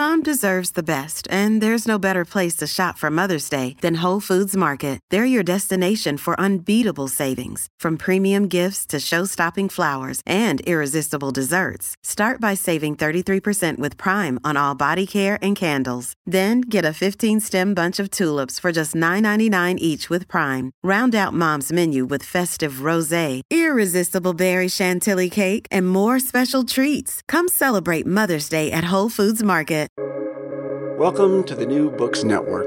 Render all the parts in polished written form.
Mom deserves the best, and there's no better place to shop for Mother's Day than Whole Foods Market. They're your destination for unbeatable savings, from premium gifts to show-stopping flowers and irresistible desserts. Start by saving 33% with Prime on all body care and candles. Then get a 15-stem bunch of tulips for just $9.99 each with Prime. Round out Mom's menu with festive rosé, irresistible berry chantilly cake, and more special treats. Come celebrate Mother's Day at Whole Foods Market. Welcome to the New Books Network.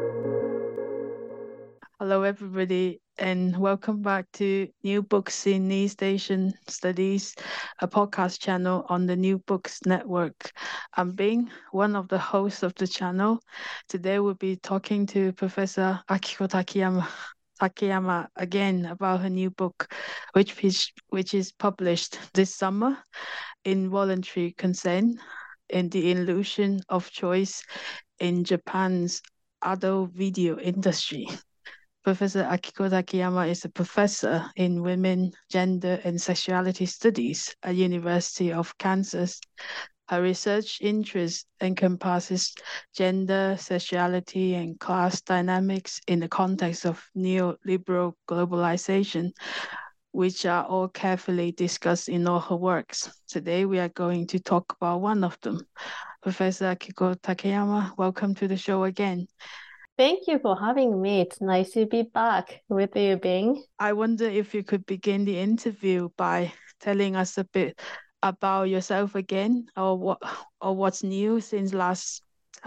Hello, everybody, and welcome back to New Books in East Asian Studies, a podcast channel on the New Books Network. I'm Bing, one of the hosts of the channel. Today we'll be talking to Professor Akiko Takeyama again about her new book, which is published this summer, Involuntary Consent in the Illusion of Choice in Japan's Adult Video Industry. Professor Akiko Takeyama is a professor in women, gender, and sexuality studies at University of Kansas. Her research interest encompasses gender, sexuality, and class dynamics in the context of neoliberal globalization, which are all carefully discussed in all her works. Today, we are going to talk about one of them. Professor Akiko Takeyama, welcome to the show again. Thank you for having me. It's nice to be back with you, Bing. I wonder if you could begin the interview by telling us a bit about yourself again, or what's new since last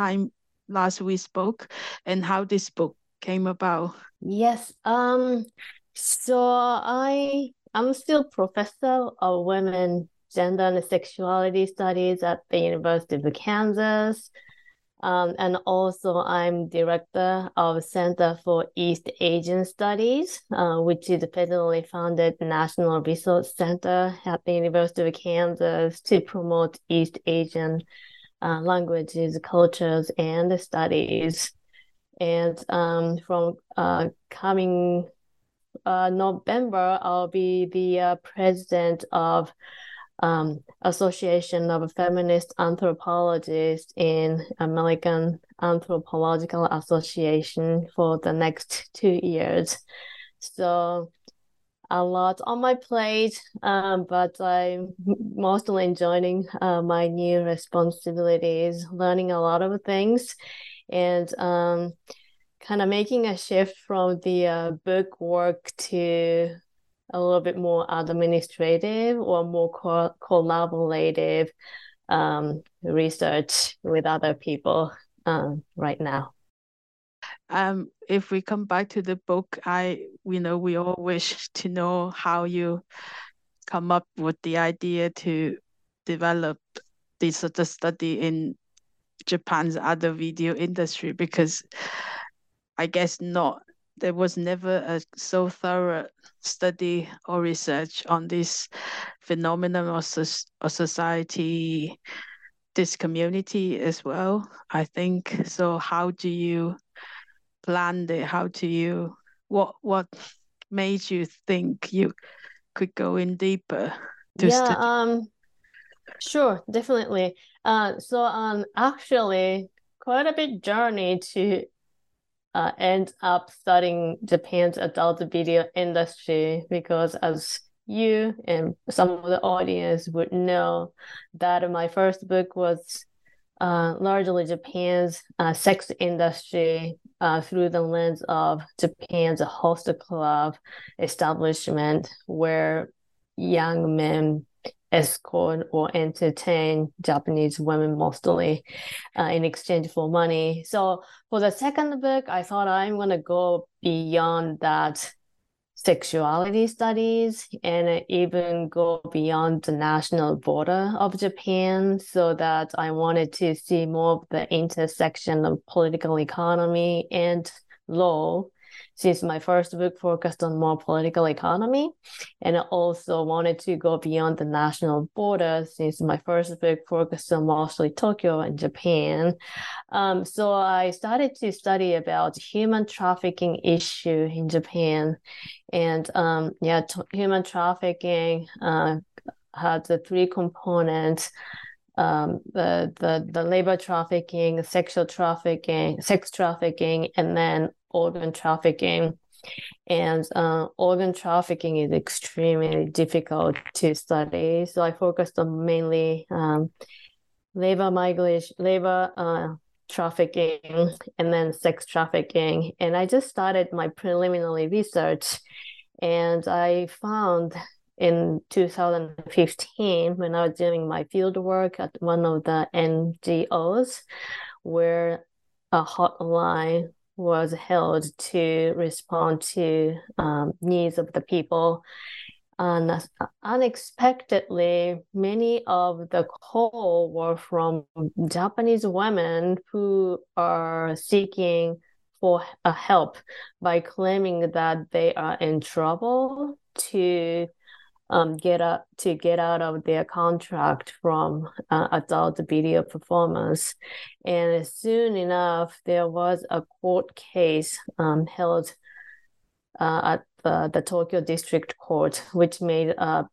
we spoke, and how this book came about. Yes. So I'm still professor of women, gender, and sexuality studies at the University of Kansas. And also I'm director of Center for East Asian Studies, which is a federally funded national research center at the University of Kansas to promote East Asian languages, cultures, and studies. And from coming November, I'll be the president of Association of Feminist Anthropologists in American Anthropological Association for the next 2 years. So a lot on my plate, but I'm mostly enjoying my new responsibilities, learning a lot of things, and kind of making a shift from the book work to a little bit more administrative or more collaborative research with other people right now. If we come back to the book, we all wish to know how you come up with the idea to develop this sort of study in Japan's other video industry, because I guess there was never a so thorough study or research on this phenomenon or society, this community as well, I think. So how do you plan it? What made you think you could go in deeper to study? Sure, definitely. So actually quite a big journey to end up studying Japan's adult video industry, because as you and some of the audience would know, that my first book was largely Japan's sex industry through the lens of Japan's host club establishment, where young men escort or entertain Japanese women mostly in exchange for money. So for the second book, I thought I'm going to go beyond that sexuality studies and even go beyond the national border of Japan, so that I wanted to see more of the intersection of political economy and law, since my first book focused on more political economy, and I also wanted to go beyond the national border, since my first book focused on mostly Tokyo and Japan. So I started to study about human trafficking issue in Japan, and human trafficking had the three components: the labor trafficking, sex trafficking, and then organ trafficking. And organ trafficking is extremely difficult to study. So I focused on mainly labor trafficking, and then sex trafficking. And I just started my preliminary research, and I found in 2015, when I was doing my field work at one of the NGOs, where a hotline was held to respond to needs of the people. And unexpectedly, many of the call were from Japanese women who are seeking for help by claiming that they are in trouble to get out of their contract from adult video performance. And soon enough, there was a court case held at the Tokyo District Court, which made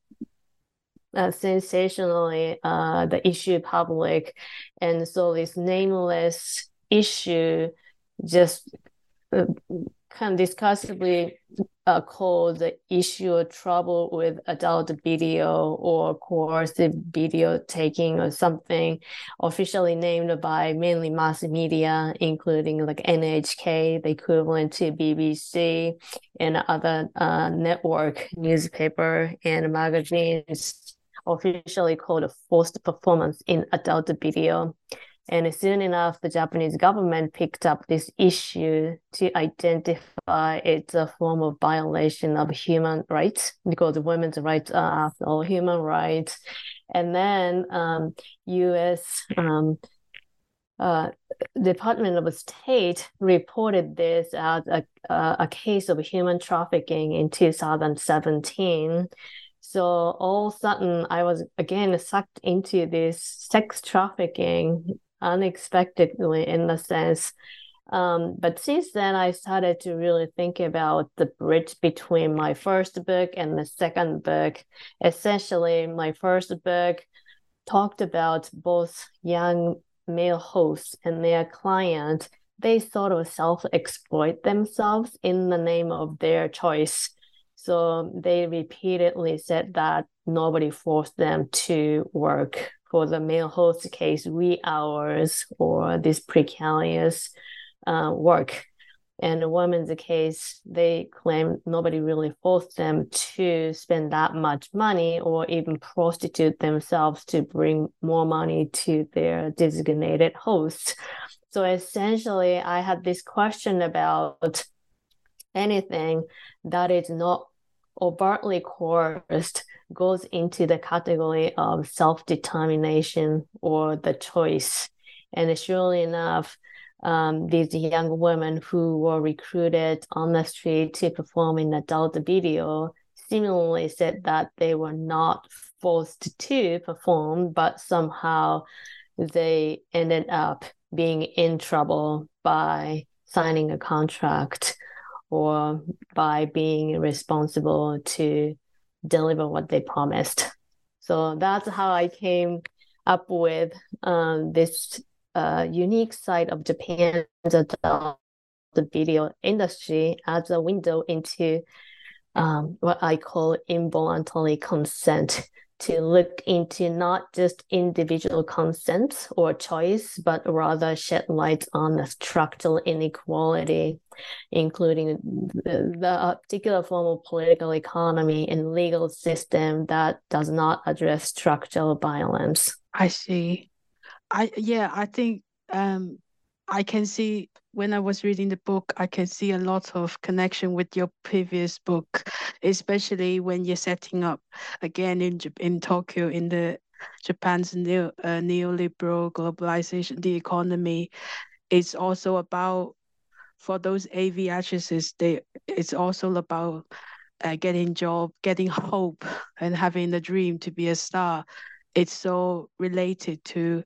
sensationally the issue public. And so this nameless issue just kind of discussively called the issue of trouble with adult video or coercive video taking, or something officially named by mainly mass media, including like NHK, the equivalent to BBC, and other network newspaper and magazines, officially called a forced performance in adult video. And soon enough, the Japanese government picked up this issue to identify it's a form of violation of human rights, because women's rights are, after all, human rights. And then U.S. Department of State reported this as a case of human trafficking in 2017. So all of a sudden, I was again sucked into this sex trafficking unexpectedly, in the sense. But since then, I started to really think about the bridge between my first book and the second book. Essentially, my first book talked about both young male hosts and their client. They sort of self-exploit themselves in the name of their choice. So they repeatedly said that nobody forced them to work. For the male host case, wee hours or this precarious work. And the woman's case, they claim nobody really forced them to spend that much money or even prostitute themselves to bring more money to their designated host. So essentially, I had this question about anything that is not overtly coerced goes into the category of self-determination or the choice. And surely enough, these young women who were recruited on the street to perform in adult video similarly said that they were not forced to perform, but somehow they ended up being in trouble by signing a contract or by being responsible to deliver what they promised. So that's how I came up with this unique side of Japan's adult video industry as a window into what I call involuntary consent, to look into not just individual consent or choice, but rather shed light on the structural inequality, including the particular form of political economy and legal system that does not address structural violence. I see. I think I can see, when I was reading the book, I can see a lot of connection with your previous book, especially when you're setting up again in Tokyo, in the Japan's neoliberal globalization, the economy. It's also about, for those AV actresses, it's also about getting job, getting hope, and having the dream to be a star. It's so related to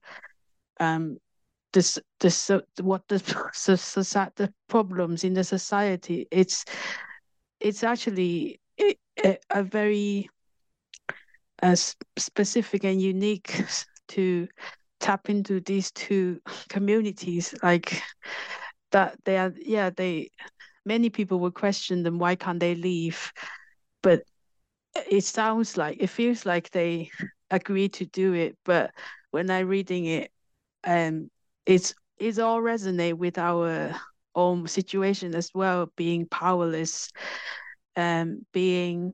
the problems in the society. It's actually a very specific and unique to tap into these two communities, like that many people would question them, why can't they leave? But it feels like they agree to do it. But when I'm reading it, it's all resonate with our own situation as well, being powerless, being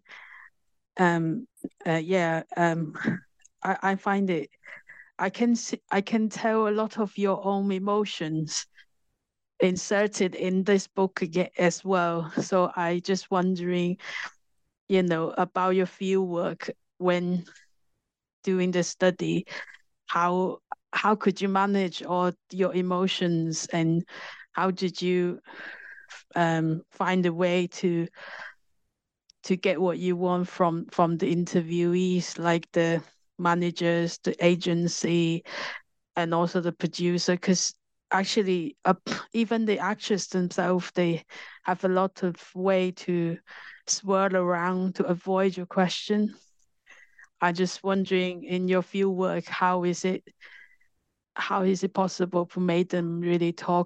yeah I find it, I can tell a lot of your own emotions inserted in this book again as well. So I just wondering, about your field work when doing the study, how could you manage all your emotions, and how did you find a way to get what you want from the interviewees, like the managers, the agency, and also the producer? Because actually, even the actors themselves, they have a lot of way to swirl around to avoid your question. I just wondering, in your field work, how is it possible to make them really talk,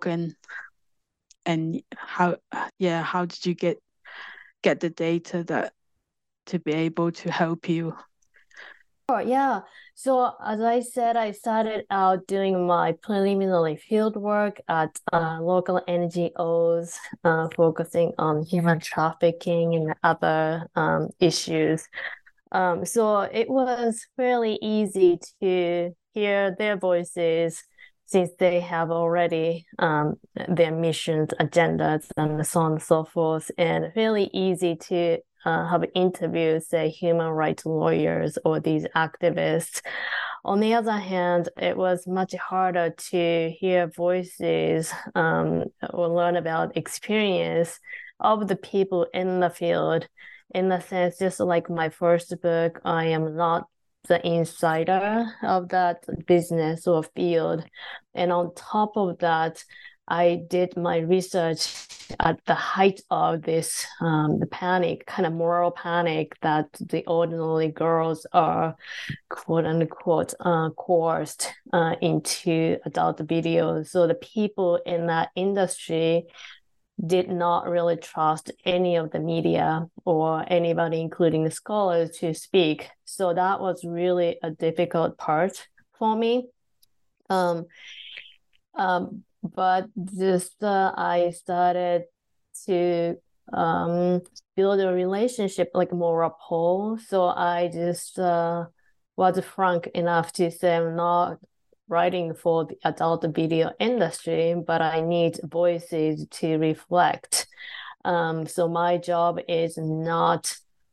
and how did you get the data that to be able to help you? Oh, yeah. So as I said, I started out doing my preliminary field work at local NGOs, focusing on human trafficking and other issues. So it was fairly easy to hear their voices since they have already their missions, agendas, and so on and so forth, and fairly easy to have interviews, say, human rights lawyers or these activists. On the other hand, it was much harder to hear voices or learn about experience of the people in the field. In the sense, just like my first book, I am not the insider of that business or field. And on top of that, I did my research at the height of this the panic, kind of moral panic that the ordinary girls are, quote unquote, coerced into adult videos. So the people in that industry did not really trust any of the media or anybody, including the scholars, to speak. So that was really a difficult part for me. But just I started to build a relationship, like more rapport. So I just was frank enough to say I'm not writing for the adult video industry, but I need voices to reflect. So my job is not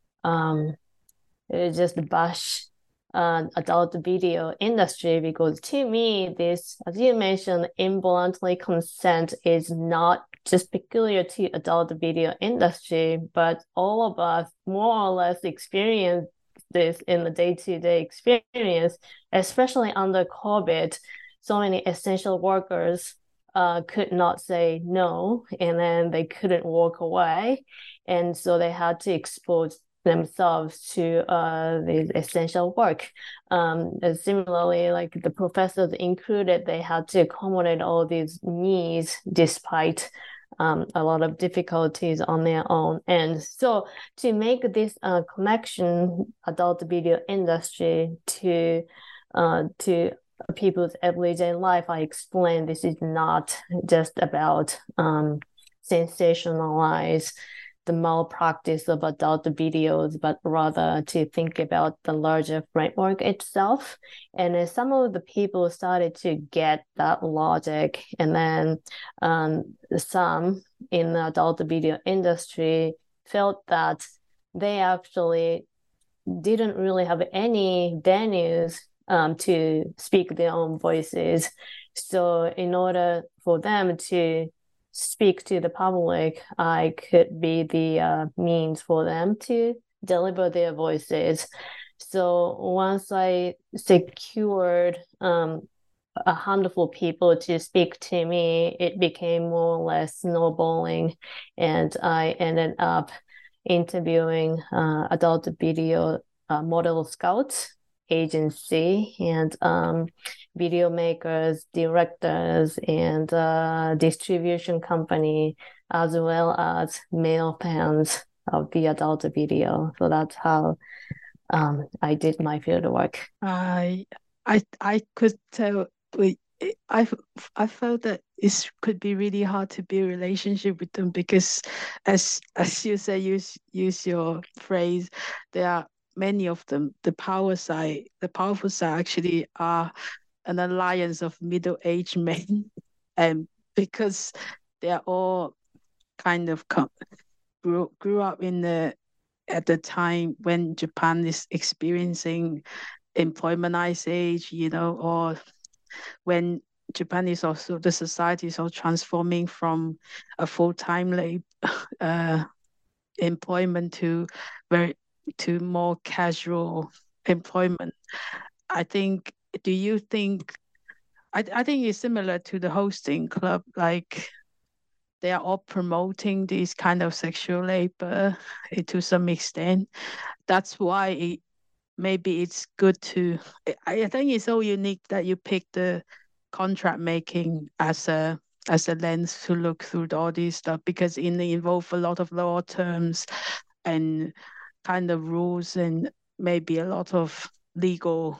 just bash adult video industry, because to me, this, as you mentioned, involuntary consent is not just peculiar to adult video industry, but all of us more or less experience this in the day-to-day experience, especially under COVID. So many essential workers could not say no, and then they couldn't walk away. And so they had to expose themselves to the essential work. Similarly, like the professors included, they had to accommodate all these needs despite a lot of difficulties on their own. And so to make this connection, adult video industry to people's everyday life, I explained this is not just about sensationalize the malpractice of adult videos, but rather to think about the larger framework itself. And as some of the people started to get that logic, and then some in the adult video industry felt that they actually didn't really have any venues to speak their own voices. So in order for them to speak to the public, I could be the means for them to deliver their voices. So once I secured a handful of people to speak to me, it became more or less snowballing, and I ended up interviewing adult video model scouts agency, and video makers, directors, and distribution company, as well as male fans of the adult video. So that's how I did my field work. I could tell. I felt that it could be really hard to build a relationship with them because, as you say, use your phrase, there are many of them. The powerful side actually are an alliance of middle-aged men, and because they are all kind of grew up at the time when Japan is experiencing employment ice age, or when Japan is also, the society is all transforming from a full-time employment to more casual employment. Do you think, I think it's similar to the hosting club, like they are all promoting this kind of sexual labor to some extent. That's why maybe it's good to. I think it's so unique that you pick the contract making as a lens to look through all this stuff, because it involves a lot of law terms and kind of rules, and maybe a lot of legal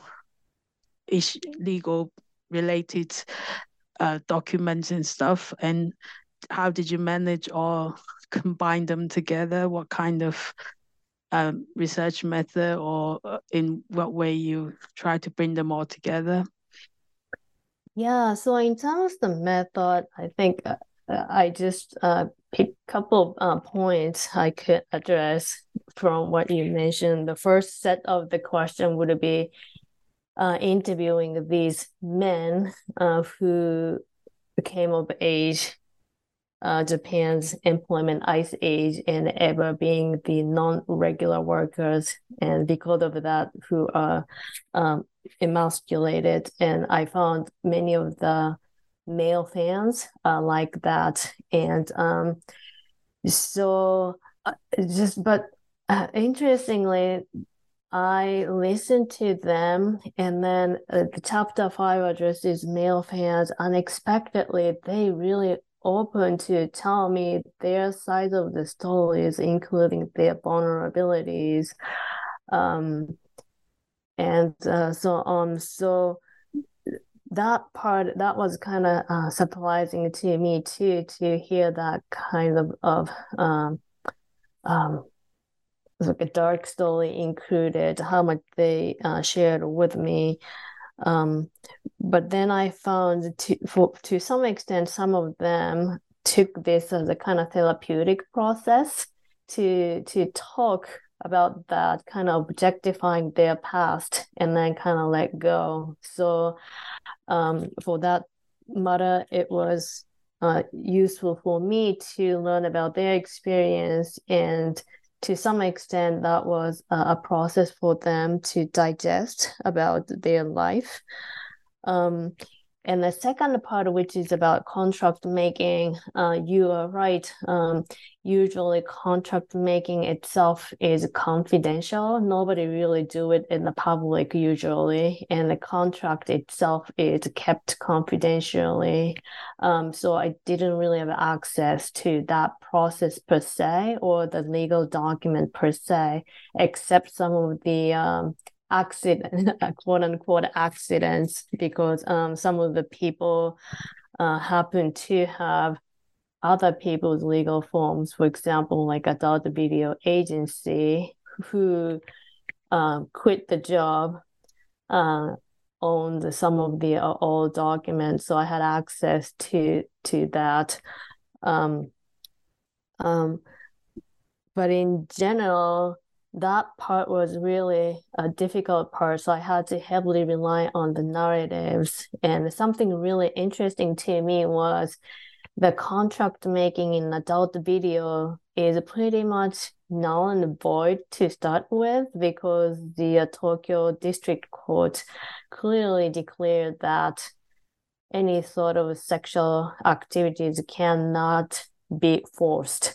related documents and stuff. And how did you manage or combine them together? What kind of research method, or in what way you try to bring them all together? Yeah, so in terms of the method, I think I just pick a couple of points I could address from what you mentioned. The first set of the question would be interviewing these men who came of age, Japan's employment ice age, and ever being the non-regular workers, and because of that, who are emasculated. And I found many of the male fans like that. And interestingly, I listened to them, and then the chapter 5 addresses male fans. Unexpectedly, they really open to tell me their side of the stories, including their vulnerabilities, and so on. So that was kind of surprising to me too, to hear that kind of like a dark story included, how much they shared with me. But then I found to some extent, some of them took this as a kind of therapeutic process to talk about that, kind of objectifying their past and then kind of let go. So for that matter, it was useful for me to learn about their experience, and to some extent that was a process for them to digest about their life. And the second part, which is about contract making, you are right. Usually contract making itself is confidential. Nobody really do it in the public usually, and the contract itself is kept confidentially. So I didn't really have access to that process per se, or the legal document per se, except some of the accident, quote unquote accidents, because some of the people happen to have other people's legal forms. For example, like adult video agency, who quit the job, owned some of the old documents, so I had access to that. But in general, that part was really a difficult part. So I had to heavily rely on the narratives. And something really interesting to me was the contract making in adult video is pretty much null and void to start with, because the Tokyo District Court clearly declared that any sort of sexual activities cannot be forced.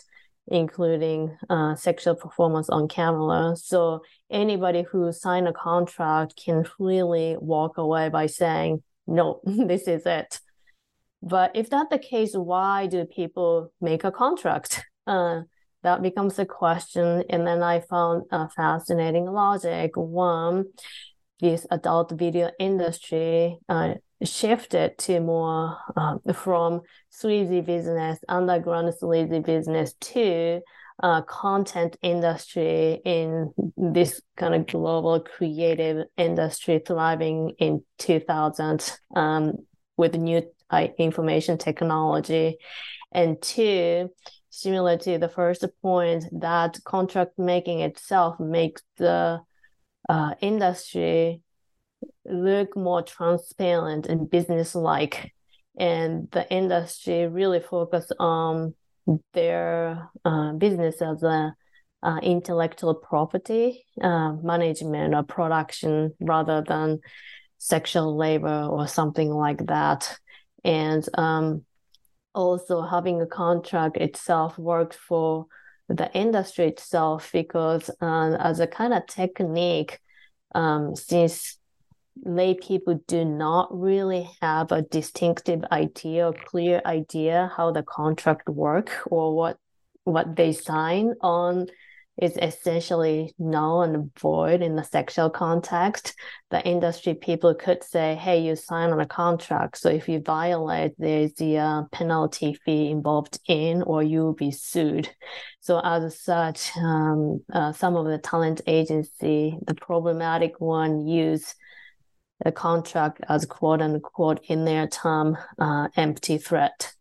including sexual performance on camera. So anybody who signed a contract can freely walk away by saying, no, this is it. But if that's the case, why do people make a contract? That becomes a question. And then I found a fascinating logic. One, this adult video industry shifted to more from sleazy business, underground sleazy business, to content industry in this kind of global creative industry thriving in 2000 with new information technology. And two, similar to the first point, that contract making itself makes the industry look more transparent and business-like, and the industry really focus on their business as a intellectual property management or production rather than sexual labor or something like that. And also having a contract itself worked for the industry itself because as a kind of technique, since lay people do not really have a distinctive idea or clear idea how the contract work or what they sign on is essentially null and void in the sexual context, the industry people could say, hey, you sign on a contract, so if you violate, there's the penalty fee involved in, or you'll be sued. So as such, some of the talent agency, the problematic one, use the contract as quote unquote in their term, empty threat.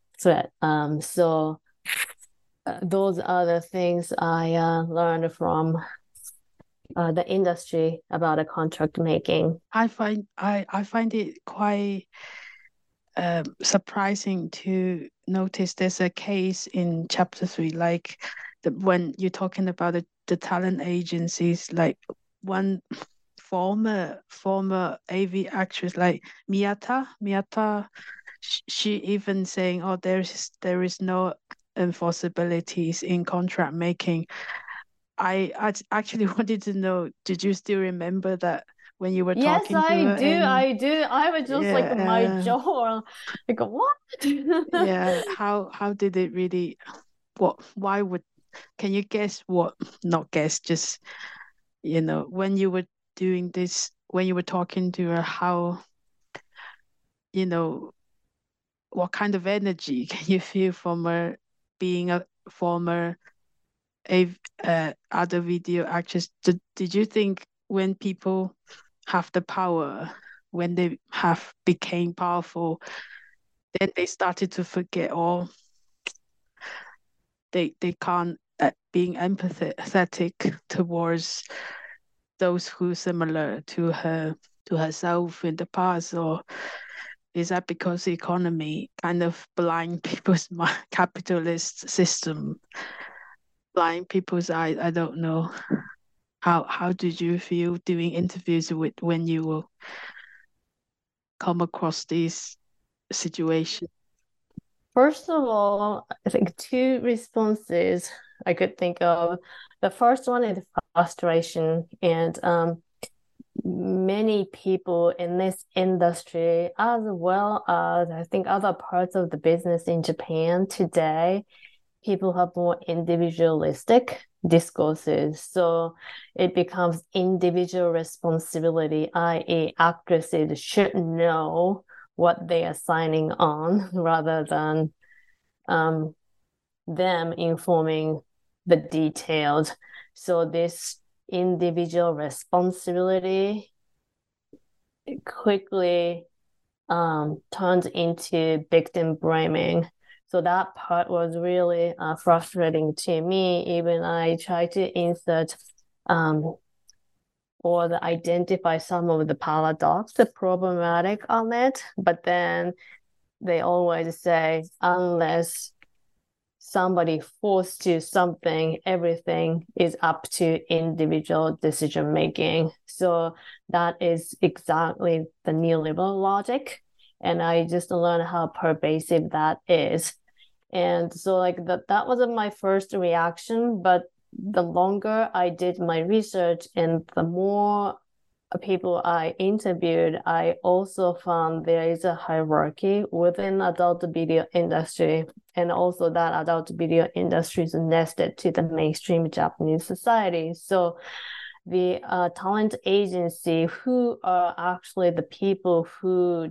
So those are the things I learned from the industry about a contract making. I find it quite surprising to notice there's a case in chapter 3, like when you're talking about the talent agencies, like one former AV actress like Miyata, she even saying, oh, there is no enforceabilities in contract making. I actually wanted to know, did you still remember that when you were talking to her? I do. I was just like my jaw, like what? Yeah, how did it really? Why would? Can you guess what? Not guess, just when you were doing this, when you were talking to her, how what kind of energy can you feel from her being a former other video actress? Did you think when people have the power, when they have became powerful, then they started to forget all? They can't being empathetic towards those who similar to herself in the past, or is that because the economy kind of blind people's capitalist system, blind people's eyes? I don't know. How did you feel doing interviews when you will come across these situations? First of all, I think two responses I could think of. The first one is frustration, and many people in this industry, as well as I think other parts of the business in Japan today, people have more individualistic discourses. So it becomes individual responsibility, i.e., actresses should know what they are signing on rather than them informing the details. So this individual responsibility quickly turns into victim blaming. So that part was really frustrating to me. Even I tried to insert or identify some of the paradox, the problematic on it, but then they always say, unless somebody forced to something, everything is up to individual decision making. So that is exactly the neoliberal logic. And I just learned how pervasive that is. And so like that wasn't my first reaction, but the longer I did my research and the more people I interviewed, I also found there is a hierarchy within adult video industry, and also that adult video industry is nested to the mainstream Japanese society. So the talent agency, who are actually the people who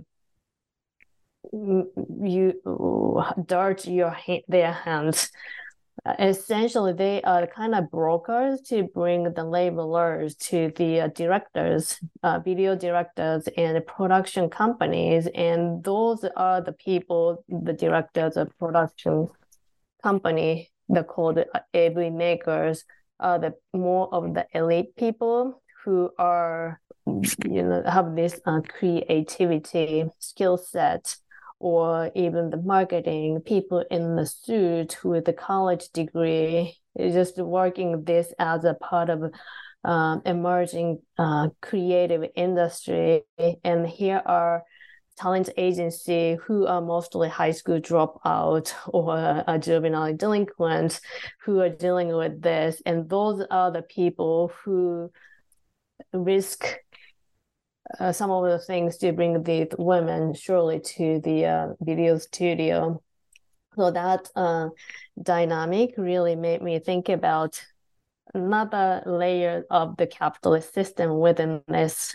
you dart their hands. Essentially, they are the kind of brokers to bring the labelers to the directors, video directors, and production companies. And those are the people, the directors of production company, they're called AV makers, are the more of the elite people who are, have this creativity skill set, or even the marketing people in the suit with the college degree, just working this as a part of emerging creative industry. And here are talent agency who are mostly high school dropout or a juvenile delinquent who are dealing with this. And those are the people who risk some of the things to bring the women surely to the video studio. So that dynamic really made me think about another layer of the capitalist system within this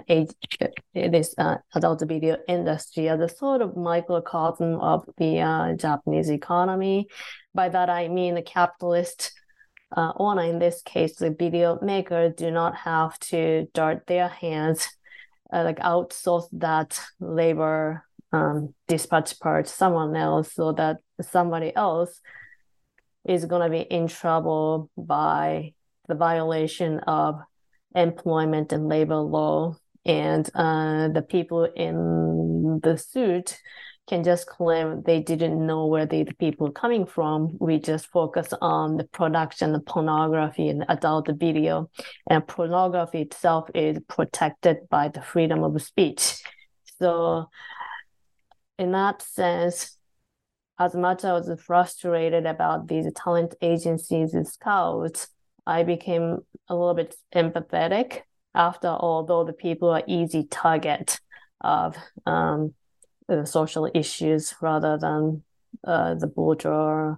adult video industry as a sort of microcosm of the Japanese economy. By that I mean the capitalist owner, in this case the video maker, do not have to dart their hands, like outsource that labor dispatch part to someone else, so that somebody else is going to be in trouble by the violation of employment and labor law. And the people in the suit can just claim they didn't know where the people are coming from. We just focus on the production of pornography and adult video. And pornography itself is protected by the freedom of speech. So in that sense, as much as I was frustrated about these talent agencies and scouts, I became a little bit empathetic after, although the people are easy target of the social issues rather than the bourgeois,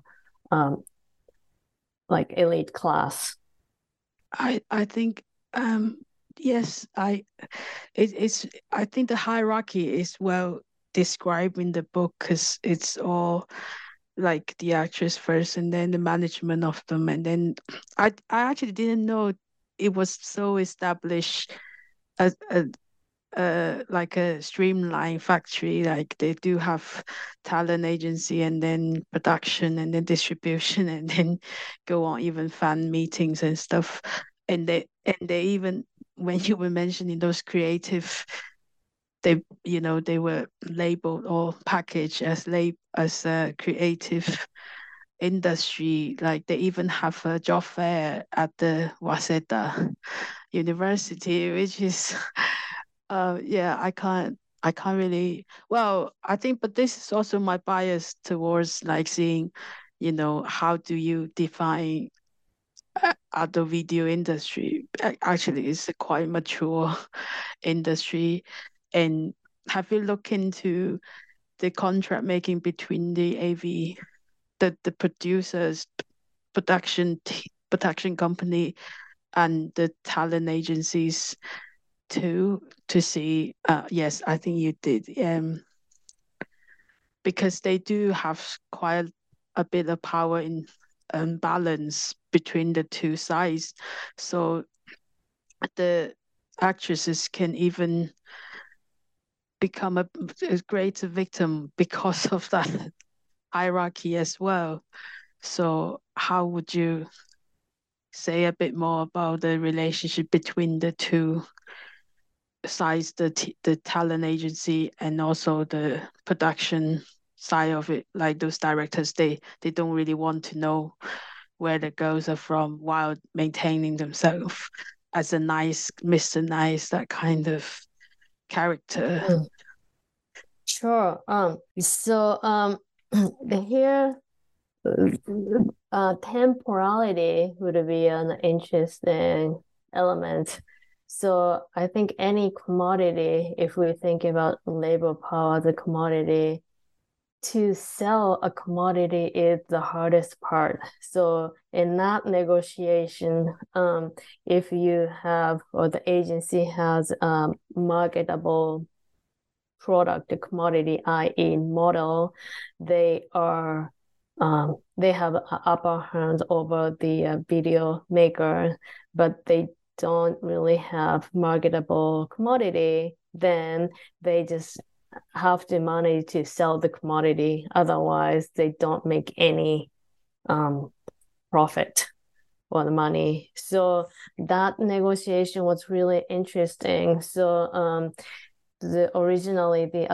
like elite class. I think yes, I think the hierarchy is well described in the book, because it's all like the actress first and then the management of them, and then I actually didn't know it was so established as like a streamline factory. Like they do have talent agency and then production and then distribution and then go on even fan meetings and stuff. And they even, when you were mentioning those creative, they were labeled or packaged as a creative industry. Like they even have a job fair at the Waseda University, which is yeah, I can't really, well, I think, but this is also my bias towards like seeing, how do you define the video industry? Actually, it's a quite mature industry. And have you looked into the contract making between the AV, the producers, production company, and the talent agencies too, to see? Yes, I think you did. Because they do have quite a bit of power in balance between the two sides. So the actresses can even become a greater victim because of that hierarchy as well. So how would you say a bit more about the relationship between the two sides, the talent agency and also the production side of it? Like those directors, they don't really want to know where the girls are from while maintaining themselves as a nice Mr. Nice, that kind of character. Sure. So here temporality would be an interesting element. So I think any commodity, if we think about labor power as a commodity, to sell a commodity is the hardest part. So in that negotiation, if you have or the agency has marketable product, the commodity, i.e. model, they have an upper hand over the video maker, but they don't really have marketable commodity, then they just have the money to sell the commodity. Otherwise, they don't make any profit or the money. So that negotiation was really interesting. So originally the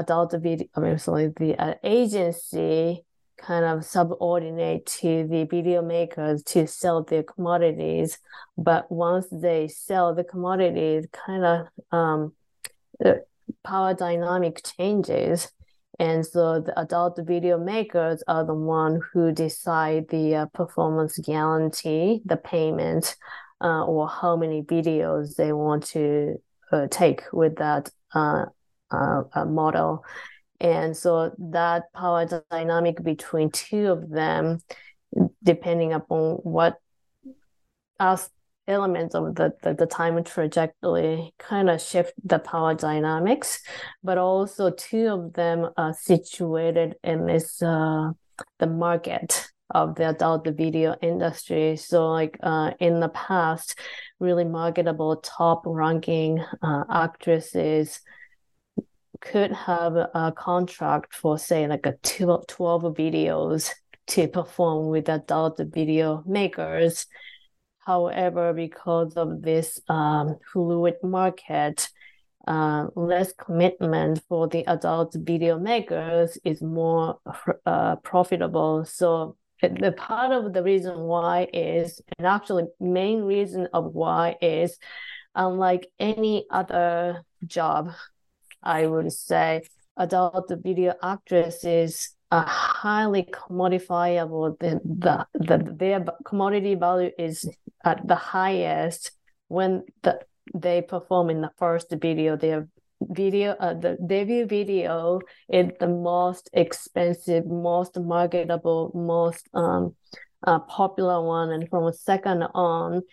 agency kind of subordinate to the video makers to sell their commodities, but once they sell the commodities, kind of the power dynamic changes, and so the adult video makers are the one who decide the performance guarantee, the payment, or how many videos they want to take with that model. And so that power dynamic between two of them, depending upon what elements of the time trajectory, kind of shift the power dynamics, but also two of them are situated in this the market of the adult video industry. So like in the past, really marketable top ranking actresses could have a contract for say like a 12 videos to perform with adult video makers. However, because of this fluid market, less commitment for the adult video makers is more profitable. So the part of the reason why is, and actually main reason of why is, unlike any other job, I would say adult video actresses are highly commodifiable. Their commodity value is at the highest when they perform in the first video. Their video, the debut video is the most expensive, most marketable, most popular one, and from a second on,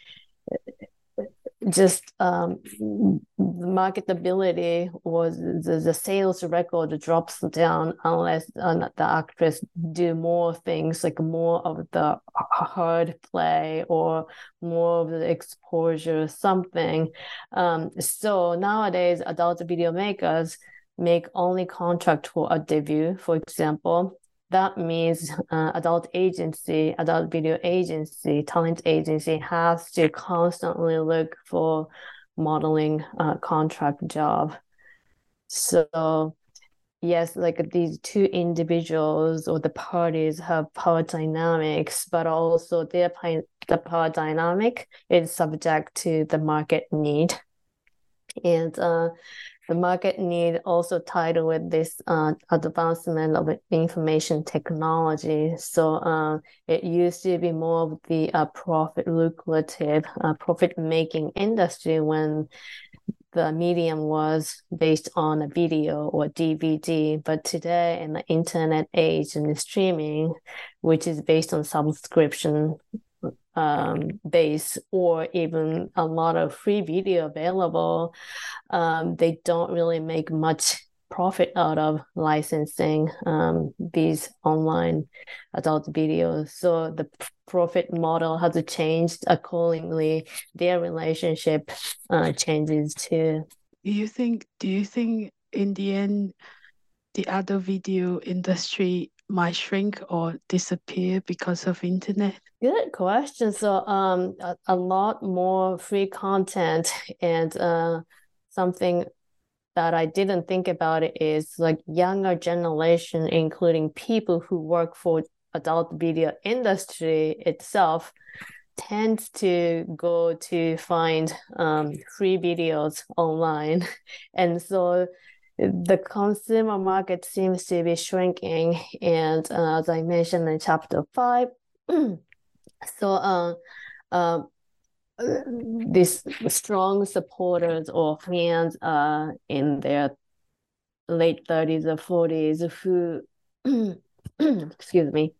just marketability was the sales record drops down unless the actress do more things, like more of the hard play or more of the exposure, something. So nowadays adult video makers make only contract for a debut, for example. That means adult video agency, talent agency has to constantly look for modeling contract job. So yes, like these two individuals or the parties have power dynamics, but also the power dynamic is subject to the market need. And the market need also tied with this advancement of information technology. So it used to be more of the lucrative profit-making industry when the medium was based on a video or DVD. But today in the internet age and the streaming, which is based on subscription base or even a lot of free video available, they don't really make much profit out of licensing these online adult videos. So the profit model has changed accordingly. Their relationship changes too. Do you think in the end the adult video industry might shrink or disappear because of internet? Good question. So a lot more free content, and something that I didn't think about it is like younger generation, including people who work for adult video industry itself, tends to go to find free videos online. And so the consumer market seems to be shrinking, and as I mentioned in chapter 5, so these strong supporters or fans in their late 30s or 40s who excuse me,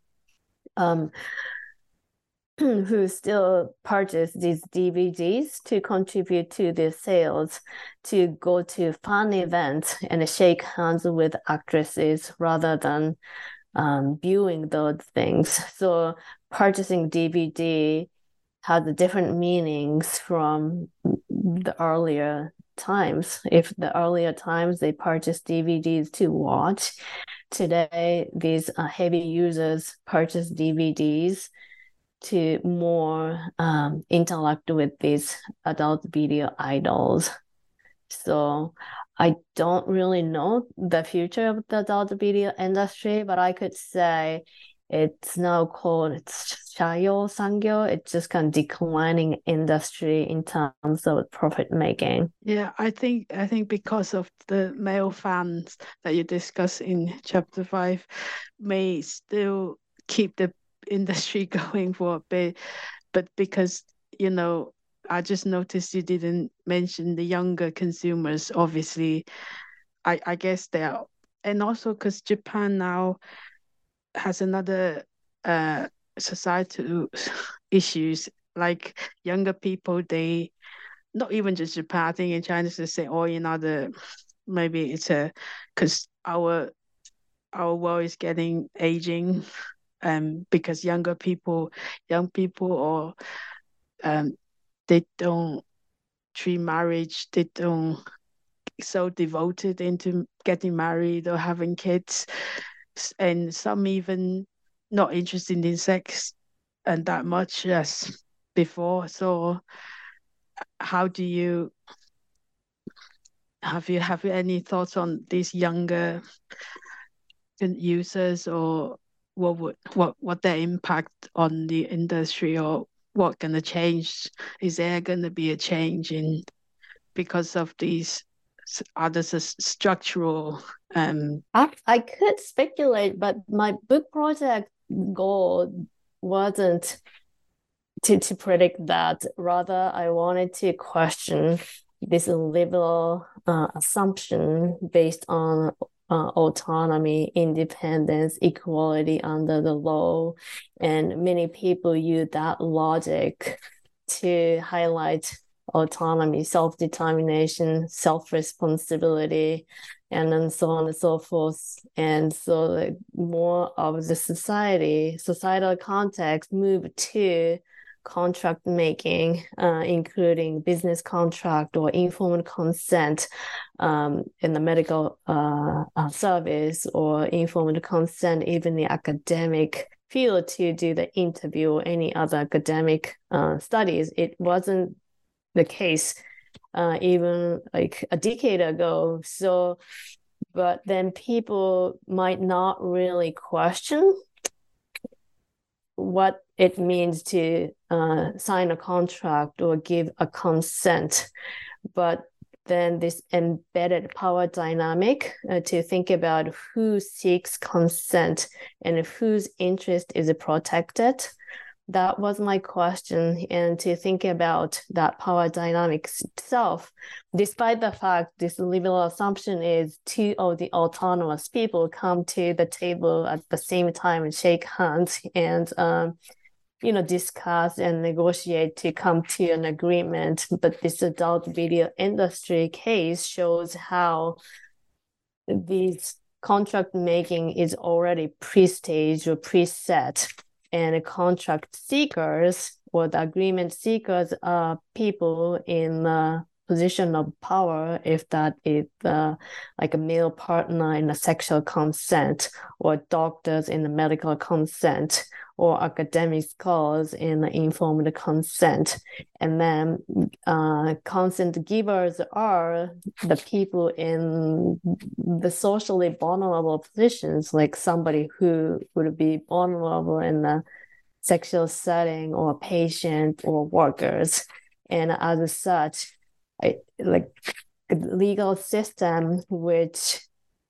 who still purchase these DVDs to contribute to their sales, to go to fun events and shake hands with actresses rather than viewing those things. So purchasing DVD has different meanings from the earlier times. If the earlier times they purchased DVDs to watch, today these heavy users purchase DVDs to more interact with these adult video idols. So I don't really know the future of the adult video industry, but I could say it's now called Chayo Sangyo. It's just kind of declining industry in terms of profit making. Yeah, I think because of the male fans that you discuss in chapter 5 may still keep the industry going for a bit, but because I just noticed you didn't mention the younger consumers. Obviously, I guess they are, and also because Japan now has another societal issues, like younger people, they not even just Japan, I think in China it's the same, or in other, maybe it's because our world is getting aging, because young people or they don't treat marriage, they don't so devoted into getting married or having kids, and some even not interested in sex and that much as before. So how do you have any thoughts on these younger users, or what their impact on the industry, or what gonna change? Is there gonna be a change in because of these other structural I could speculate, but my book project goal wasn't to predict that. Rather, I wanted to question this liberal assumption based on autonomy, independence, equality under the law. And many people use that logic to highlight autonomy, self-determination, self-responsibility, and then so on and so forth. And so more of the societal context moved to contract making, including business contract or informed consent in the medical service, or informed consent even the academic field to do the interview or any other academic studies. It wasn't the case even like a decade ago. So, but then people might not really question what it means to sign a contract or give a consent. But then this embedded power dynamic to think about who seeks consent and whose interest is protected. That was my question, and to think about that power dynamics itself, despite the fact this liberal assumption is two of the autonomous people come to the table at the same time and shake hands and discuss and negotiate to come to an agreement. But this adult video industry case shows how this contract making is already pre-staged or preset. And contract seekers or the agreement seekers are people in a position of power, if that is like a male partner in a sexual consent, or doctors in the medical consent, or academic scholars in the informed consent. And then consent givers are the people in the socially vulnerable positions, like somebody who would be vulnerable in the sexual setting, or patient, or workers. And as such, legal system which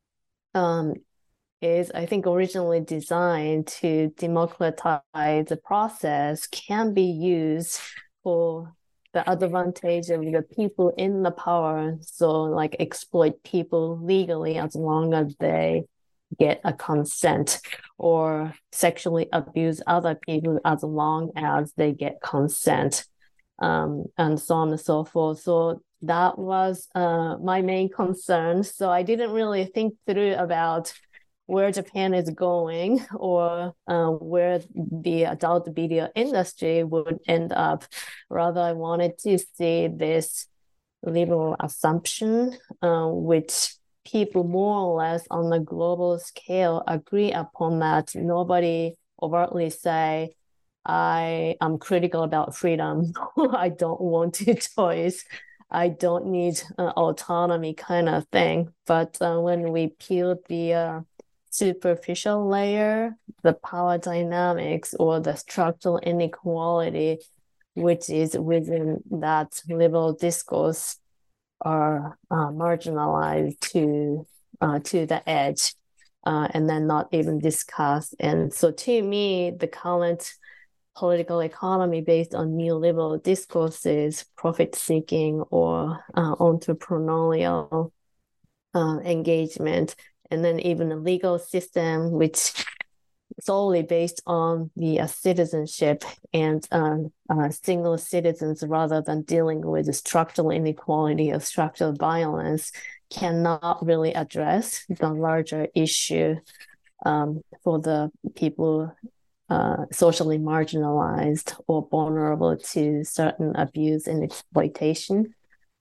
is, I think, originally designed to democratize the process can be used for the advantage of the people in the power. So like exploit people legally as long as they get a consent, or sexually abuse other people as long as they get consent, and so on and so forth. So that was my main concern. So I didn't really think through about where Japan is going, or where the adult video industry would end up. Rather, I wanted to see this liberal assumption, which people more or less on the global scale agree upon, that nobody overtly say, I am critical about freedom. I don't want to choice. I don't need autonomy kind of thing. But when we peel the superficial layer, the power dynamics or the structural inequality, which is within that liberal discourse, are marginalized to the edge, and then not even discussed. And so to me, the current political economy based on neoliberal discourses, profit-seeking or entrepreneurial engagement, and then even a legal system which solely based on the citizenship and single citizens, rather than dealing with the structural inequality of structural violence, cannot really address the larger issue for the people socially marginalized or vulnerable to certain abuse and exploitation.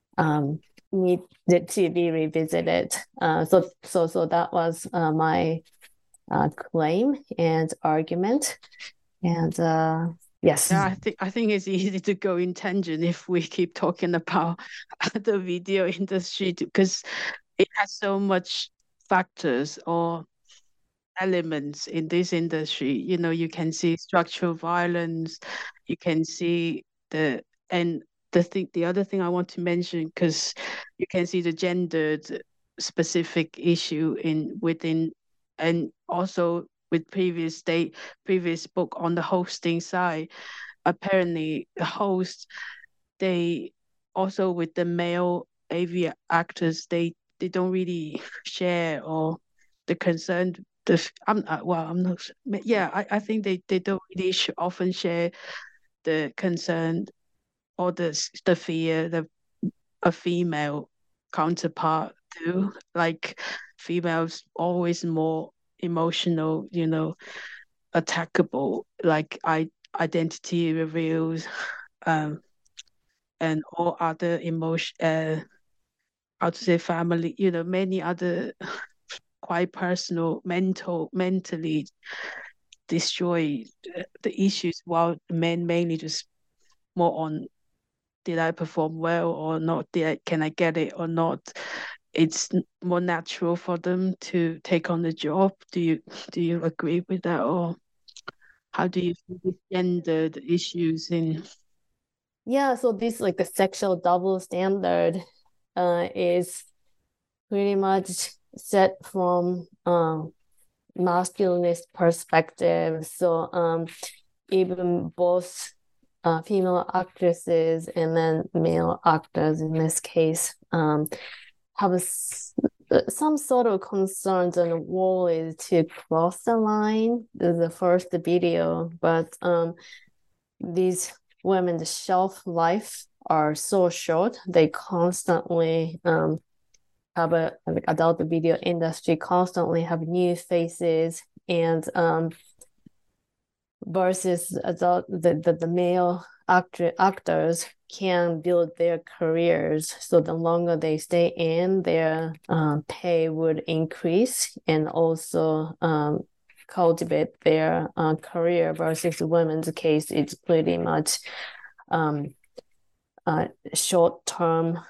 Need to be revisited. So that was my claim and argument. And yes. Yeah, I think it's easy to go in tangent if we keep talking about the video industry, because it has so much factors or elements in this industry. You can see structural violence, you can see the other thing I want to mention, because you can see the gendered specific issue within, and also with previous book on the hosting side. Apparently the host, they also, with the male AV actors, they don't really share, or the concern, I'm not yeah, I think they don't really often share the concern or the fear that a female counterpart do. Like, females always more emotional, attackable, like identity reveals, and all other emotion, how to say, family, many other quite personal, mentally destroy the issues, while men mainly just more on, did I perform well or not? Can I get it or not? It's more natural for them to take on the job. Do you agree with that, or how do you see the gender issues in? Yeah, so this like the sexual double standard is pretty much set from masculinist perspective. So even both female actresses and then male actors in this case have some sort of concerns and worries to cross the line. The first video, but these women's shelf life are so short. They constantly have like adult video industry constantly have new faces, and versus adult the male actors can build their careers. So the longer they stay in, their pay would increase, and also cultivate their career. Versus the women's case, it's pretty much short-term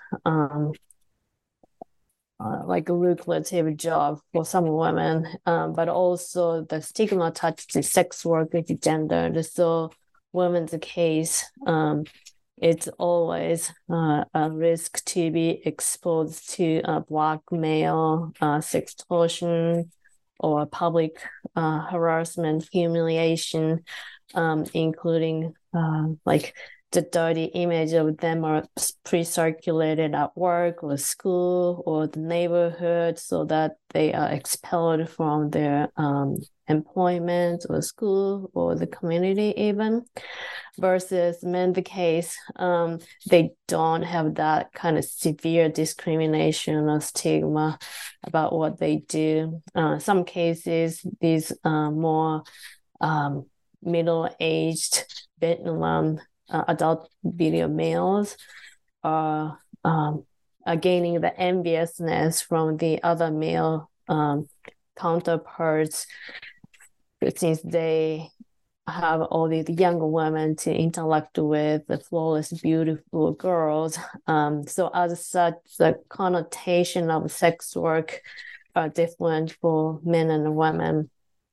like a lucrative job for some women, but also the stigma attached to sex work is gendered. So women's case, it's always a risk to be exposed to blackmail, sextortion, or public harassment, humiliation, including like the dirty image of them are pre-circulated at work or school or the neighborhood, so that they are expelled from their employment or school or the community even. Versus men, the case, they don't have that kind of severe discrimination or stigma about what they do. Some cases, these more middle-aged Vietnam adult video males are gaining the enviousness from the other male counterparts, since they have all these young women to interact with, the flawless, beautiful girls. So as such, the connotation of sex work are different for men and women.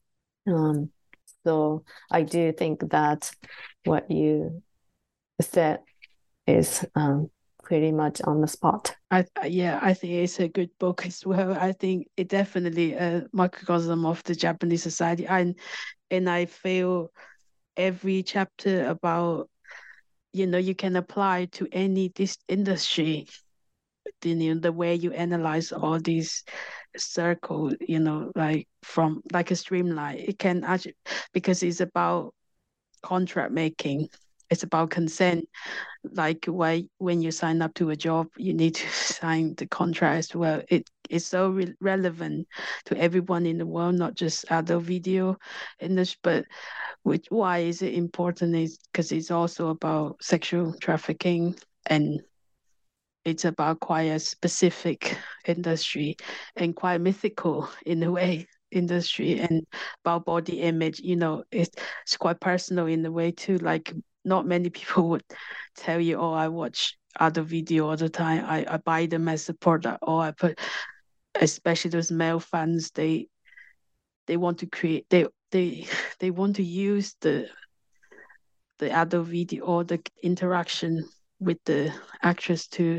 So I do think that what you said is pretty much on the spot. I think it's a good book as well. I think it definitely a microcosm of the Japanese society, and I feel every chapter about, you can apply to any this industry. The way you analyze all these circles, like from like a streamline, it can actually, because it's about contract making. It's about consent. Like when you sign up to a job, you need to sign the contract as well. It is so relevant to everyone in the world, not just adult video industry. But why is it important is because it's also about sexual trafficking, and it's about quite a specific industry and quite mythical in a way industry, and about body image. It's quite personal in a way too. Like not many people would tell you, oh, I watch other video all the time. I buy them as a product, or I put, especially those male fans, they want to create, they want to use the adult video or the interaction with the actress to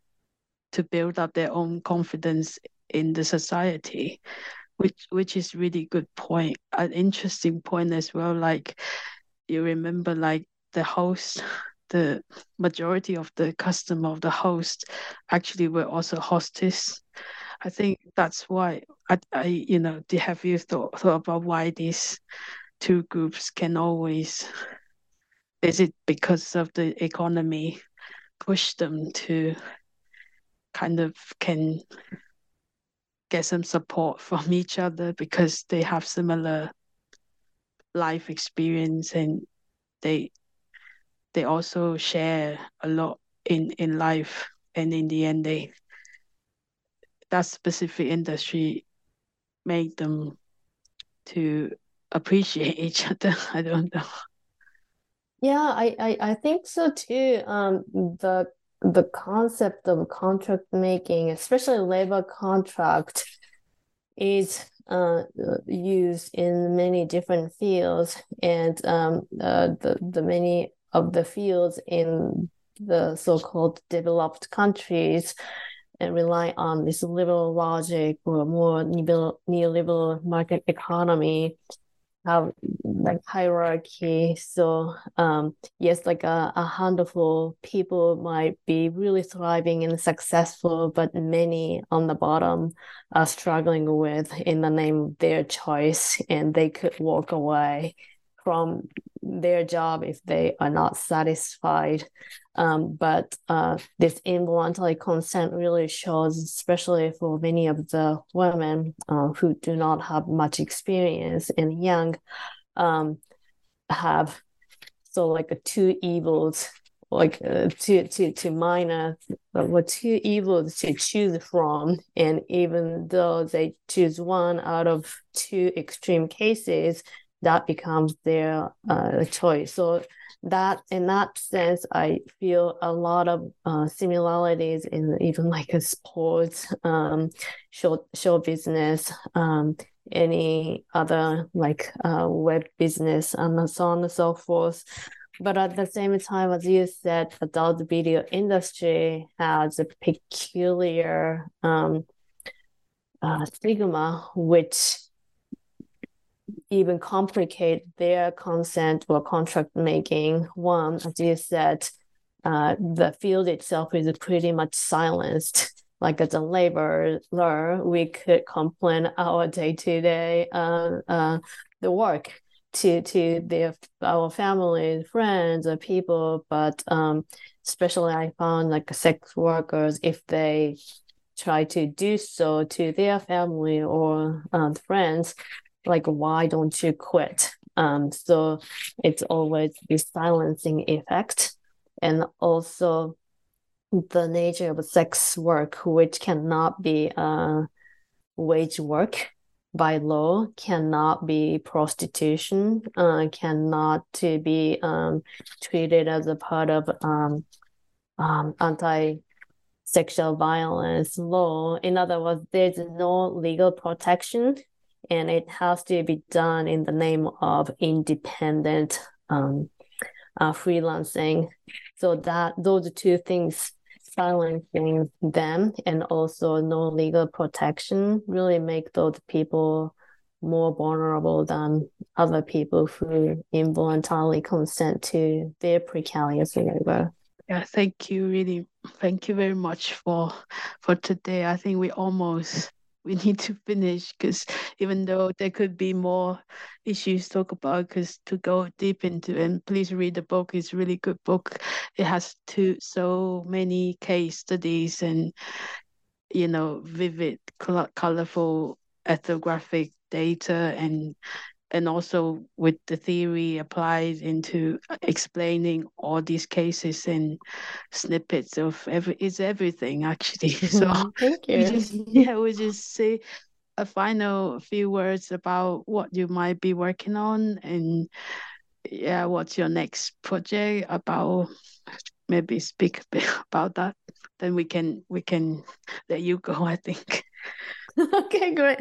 build up their own confidence in the society, which is really good point, an interesting point as well. Like you remember, like the host, the majority of the customer of the host actually were also hostess. I think that's why have you thought about why these two groups can always, is it because of the economy push them to kind of can get some support from each other because they have similar life experience, and they also share a lot in life, and in the end that specific industry made them to appreciate each other. I don't know. Yeah, I think so too. The concept of contract making, especially labor contract, is used in many different fields, and the many of the fields in the so-called developed countries and rely on this liberal logic or more neoliberal market economy, have like hierarchy. So yes, like a handful people might be really thriving and successful, but many on the bottom are struggling with in the name of their choice, and they could walk away from their job if they are not satisfied. But this involuntary consent really shows, especially for many of the women who do not have much experience and young, have so like two evils, like two minor or two evils to choose from, and even though they choose one out of two extreme cases, that becomes their choice. So that in that sense, I feel a lot of similarities in even like a sports, show business, any other like web business, and so on and so forth, But at the same time, as you said, adult video industry has a peculiar stigma, which even complicate their consent or contract making. One, as you said, the field itself is pretty much silenced. Like as a laborer, we could complain our day-to-day the work to our family, friends, or people, but especially I found like sex workers, if they try to do so to their family or friends, like, why don't you quit? So it's always this silencing effect. And also the nature of sex work, which cannot be wage work by law, cannot be prostitution, cannot to be treated as a part of anti-sexual violence law. In other words, there's no legal protection, and it has to be done in the name of independent freelancing. So that those two things, silencing them and also no legal protection, really make those people more vulnerable than other people who involuntarily consent to their precarious labor. Yeah, thank you very much for today. I think we need to finish, because even though there could be more issues to talk about, because to go deep into, and please read the book, it's a really good book. It has so many case studies and vivid, colorful ethnographic data, and also with the theory applied into explaining all these cases and snippets of everything actually. So Thank we you. just say a final few words about what you might be working on, and what's your next project about. Maybe speak a bit about that, then we can let you go, I think. Okay, great.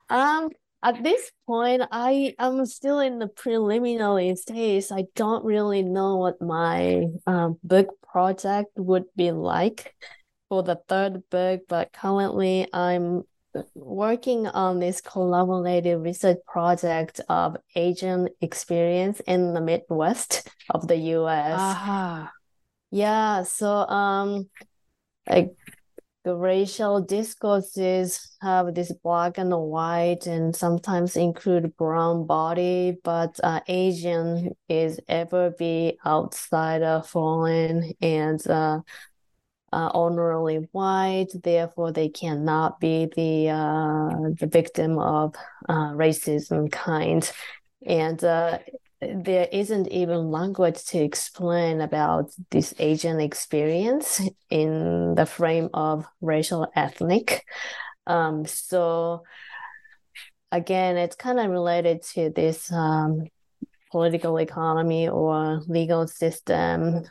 At this point, I am still in the preliminary stage. I don't really know what my book project would be like for the third book, but currently I'm working on this collaborative research project of Asian experience in the Midwest of the US. Aha. Yeah, so like the racial discourses have this black and white and sometimes include brown body, but Asian is ever be outsider, foreign, and honorably white. Therefore, they cannot be the victim of racism kind. And there isn't even language to explain about this Asian experience in the frame of racial ethnic. So again, it's kind of related to this political economy or legal system,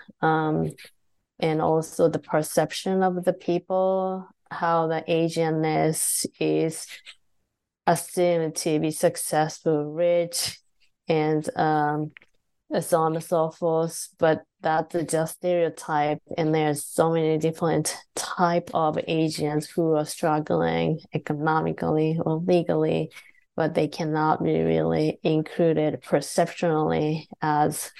and also the perception of the people, how the Asianness is assumed to be successful, rich, and so on and so forth. But that's just stereotype, and there's so many different type of Asians who are struggling economically or legally, but they cannot be really included perceptually as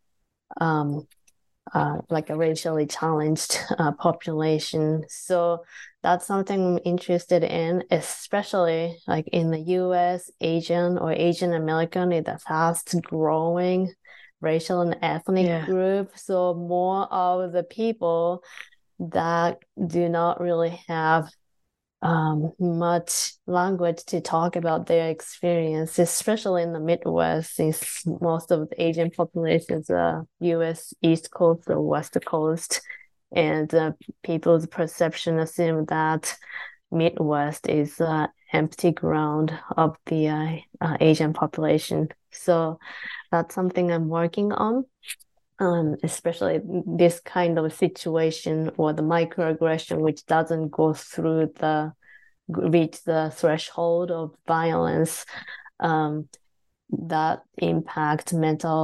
like a racially challenged population. So that's something I'm interested in, especially like in the US, Asian or Asian American is a fast growing racial and ethnic group. So more of the people that do not really have much language to talk about their experience, especially in the Midwest, since most of the Asian populations are US East Coast or West Coast, and people's perception assume that Midwest is empty ground of the Asian population. So that's something I'm working on. Especially this kind of situation or the microaggression which doesn't go through reach the threshold of violence, that impact mental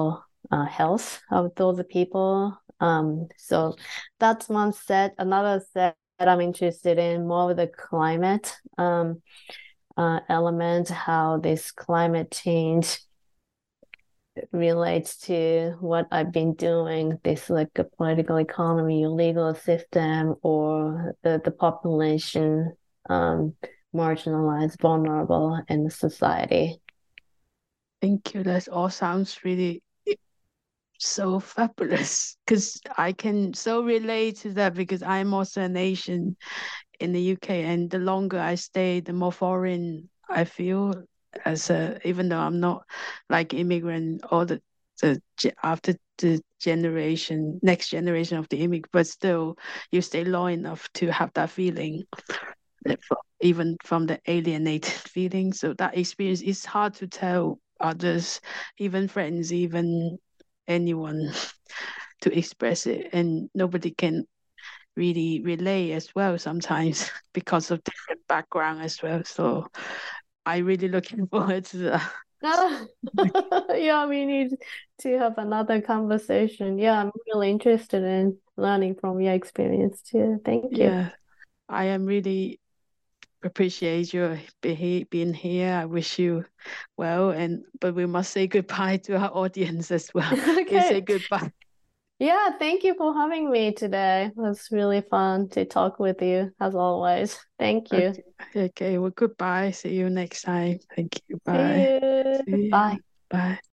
health of those people. So that's one set. Another set that I'm interested in, more of the climate element, how this climate change relates to what I've been doing, this like a political economy, legal system, or the population marginalized, vulnerable in the society. Thank you. That all sounds really so fabulous because I can so relate to that because I'm also an Asian in the UK, and the longer I stay, the more foreign I feel even though I'm not like immigrant or after the next generation of the immigrant, but still you stay long enough to have that feeling, even from the alienated feeling. So that experience is hard to tell others, even friends, even anyone to express it, and nobody can really relay as well sometimes because of different background as well. So I really looking forward to that. Yeah, we need to have another conversation. Yeah, I'm really interested in learning from your experience too. Thank you. Yeah, I am really appreciate you being here. I wish you well, but we must say goodbye to our audience as well. Can you say Okay. goodbye? Yeah, thank you for having me today. It was really fun to talk with you, as always. Thank you. Okay, well, goodbye. See you next time. Thank you. See Bye. you. See you. Bye. Bye.